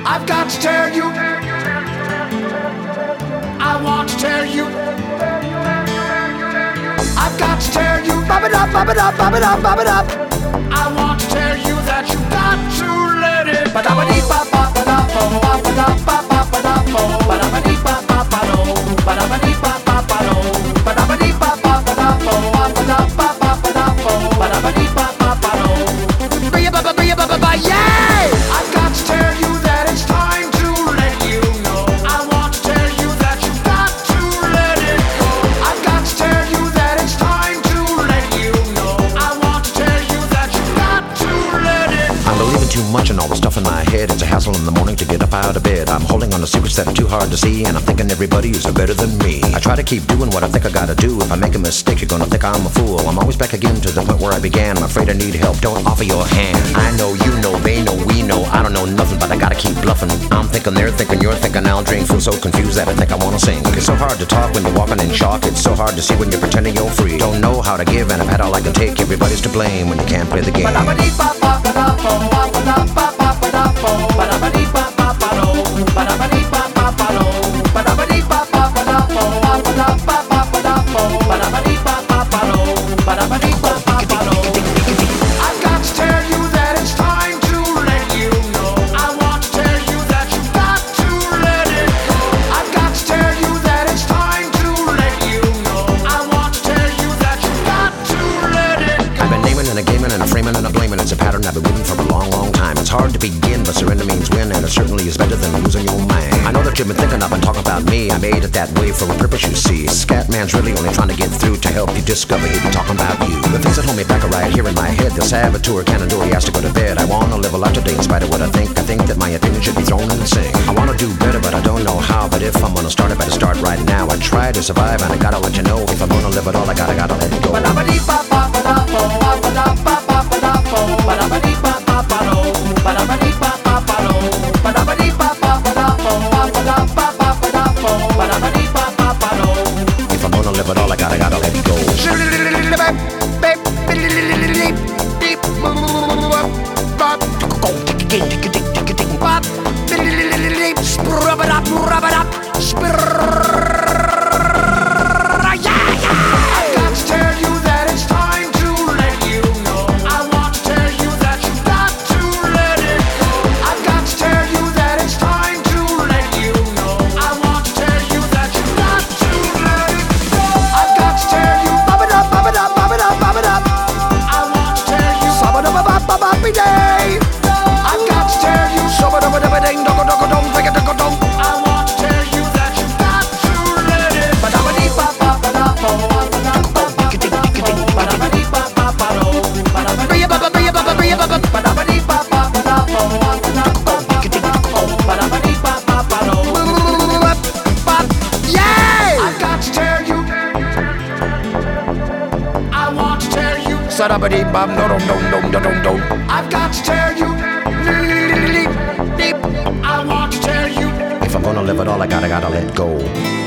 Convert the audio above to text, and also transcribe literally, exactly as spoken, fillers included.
I've got to tell you. I want to tell you. I've got to tell you. Bop it up, bop it up, bop it up, bop it up. I want to tell you that you got to let it. Yeah! I've got to tell you that it's time to let you know. I want to tell you that you got to let it go. I've got to tell you that it's time to let you know. I want to tell you that you got to let it go. I'm believing too much in all the stuff in my head. It's a hassle in the morning to get up out of bed. I'm holding on to secrets that are too hard to see, and I'm thinking everybody is better than me. I try to keep doing what I think I gotta do. If I make a mistake, you're gonna think I'm a fool. I'm always back again to the point where I began. I'm afraid I need help, don't offer your hand. I know, you know, they know, we know. I don't know nothing, but I gotta keep bluffing. I'm thinking, they're thinking, you're thinking, I'll drink. Feel so confused that I think I wanna sing. It's so hard to talk when you're walking in shock. It's so hard to see when you're pretending you're free. Don't know how to give, and I've had all I can take. Everybody's to blame when you can't play the game. I've got to tell you that it's time to let you know. I want to tell you that you got to let it go. I've got to tell you that it's time to let you know. I want to tell you that you got to let it go. I've been naming and a gaming and a framing and a blaming. It's a pattern I've been weaving for a long, long time. It's hard to begin, but surrender means win, and it certainly is better than losing your mind. I know that you've been thinking of and talking about me. I made it that way for a purpose, you see. Scatman's really only trying to get through to help you discover he'd be talking about you. The things that hold me back are right here in my head. The saboteur can't endure, he has to go to bed. I wanna live a life today in spite of what I think. I think that my opinion should be thrown in the sink. I wanna do better, but I don't know how. But if I'm gonna start, I better start right now. I try to survive, and I gotta let you know. If I'm gonna live it all, I gotta, gotta let it go. If I'm gonna live it all, I gotta, gotta let it go. I've got to tell you that it's time to let you know. I want to tell you that you got to let it go. I've got to tell you that it's time to let you know. I want to tell you that you got to let it go. I've got to tell you. Bop it up, bop it up, bop it up, bop it up. I want to tell you. Bop it up, bop bop bop day. I've got to tell you. Bop it up, bop it ding, dong dong dong, ding dong dong. I want to tell you that you got to let it go. Yeah! I've got to tell you. I want to tell you. I've got to tell you. I want to tell you. If I'm gonna live it all, I gotta, gotta let go.